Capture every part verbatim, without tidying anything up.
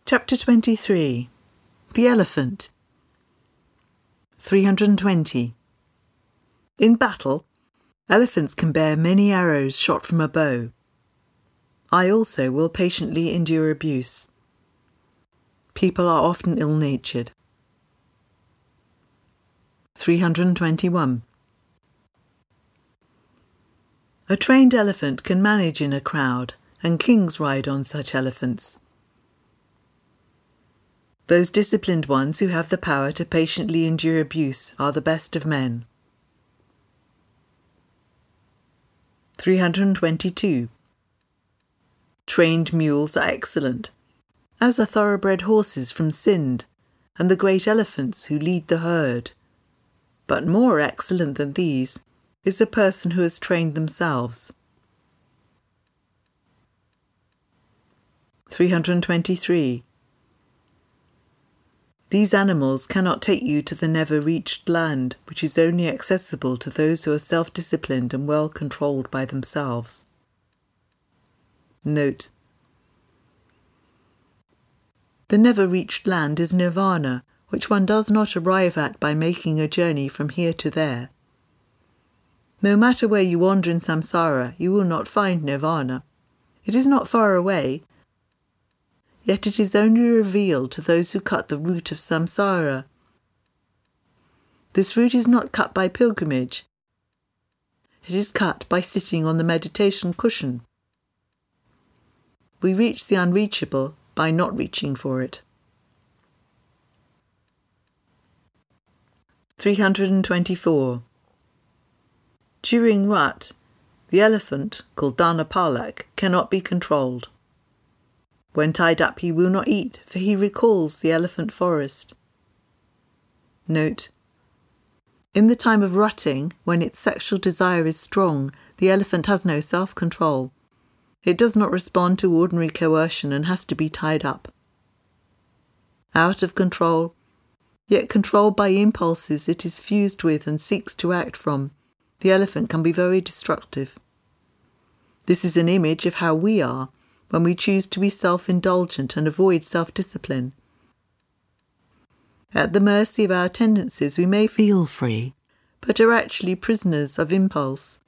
Chapter twenty-three. The Elephant. three hundred twenty. In battle, elephants can bear many arrows shot from a bow. I also will patiently endure abuse. People are often ill-natured. three hundred twenty-one. A trained elephant can manage in a crowd, and kings ride on such elephants. Those disciplined ones who have the power to patiently endure abuse are the best of men. three hundred twenty-two. Trained mules are excellent, as are thoroughbred horses from Sind, and the great elephants who lead the herd. But more excellent than these is a person who has trained themselves. three hundred twenty-three. These animals cannot take you to the never-reached land, which is only accessible to those who are self-disciplined and well controlled by themselves. Note: the never-reached land is nirvana, which one does not arrive at by making a journey from here to there. No matter where you wander in samsara, you will not find nirvana. It is not far away, yet it is only revealed to those who cut the root of samsara. This root is not cut by pilgrimage. It is cut by sitting on the meditation cushion. We reach the unreachable by not reaching for it. three hundred twenty-four. During Rat, the elephant, called Dhanapalak, cannot be controlled. When tied up he will not eat, for he recalls the elephant forest. Note: in the time of rutting, when its sexual desire is strong, the elephant has no self-control. It does not respond to ordinary coercion and has to be tied up. Out of control, yet controlled by impulses it is fused with and seeks to act from, the elephant can be very destructive. This is an image of how we are when we choose to be self-indulgent and avoid self-discipline. At the mercy of our tendencies we may feel free, but are actually prisoners of impulse.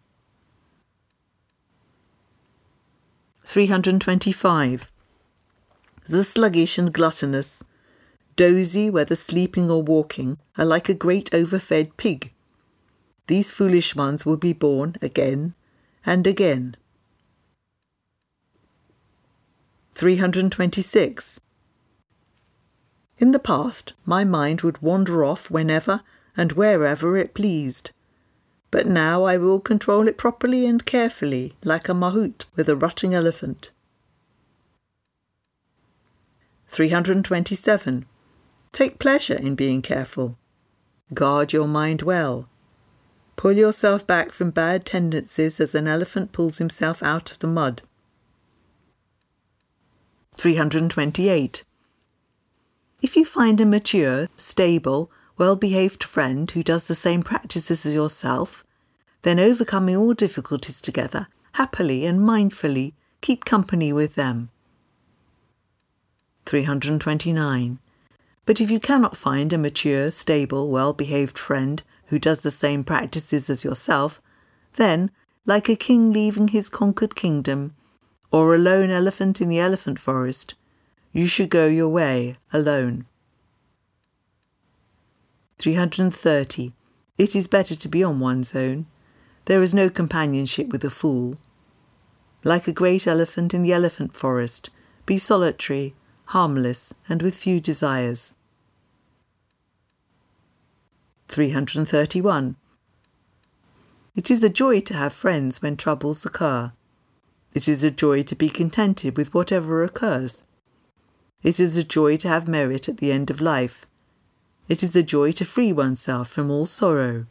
three hundred twenty-five. The sluggish and gluttonous, dozy whether sleeping or walking, are like a great overfed pig. These foolish ones will be born again and again. three hundred twenty-six. In the past, my mind would wander off whenever and wherever it pleased. But now I will control it properly and carefully, like a mahout with a rutting elephant. three hundred twenty-seven. Take pleasure in being careful. Guard your mind well. Pull yourself back from bad tendencies as an elephant pulls himself out of the mud. three hundred twenty-eight. If you find a mature, stable, well-behaved friend who does the same practices as yourself, then overcoming all difficulties together, happily and mindfully, keep company with them. three hundred twenty-nine. But if you cannot find a mature, stable, well-behaved friend who does the same practices as yourself, then, like a king leaving his conquered kingdom, or a lone elephant in the elephant forest, you should go your way alone. three hundred thirty. It is better to be on one's own. There is no companionship with a fool. Like a great elephant in the elephant forest, be solitary, harmless, and with few desires. three hundred thirty-one. It is a joy to have friends when troubles occur. It is a joy to be contented with whatever occurs. It is a joy to have merit at the end of life. It is a joy to free oneself from all sorrow.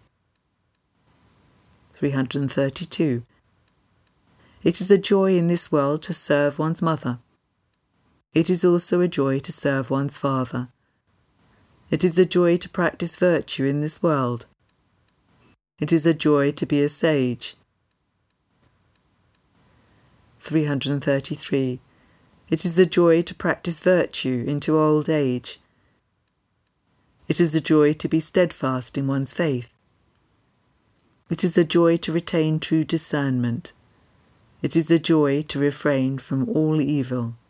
three hundred thirty-two. It is a joy in this world to serve one's mother. It is also a joy to serve one's father. It is a joy to practice virtue in this world. It is a joy to be a sage. three hundred thirty-three. It is the joy to practice virtue into old age. It is the joy to be steadfast in one's faith. It is the joy to retain true discernment. It is the joy to refrain from all evil.